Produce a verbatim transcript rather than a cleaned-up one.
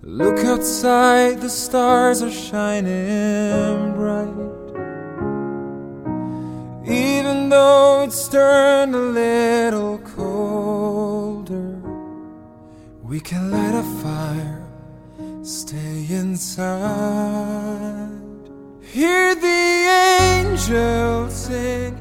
Look outside, the stars are shining bright. Even though it's turned a little colder, we can light a fire, stay inside. Hear the angels sing,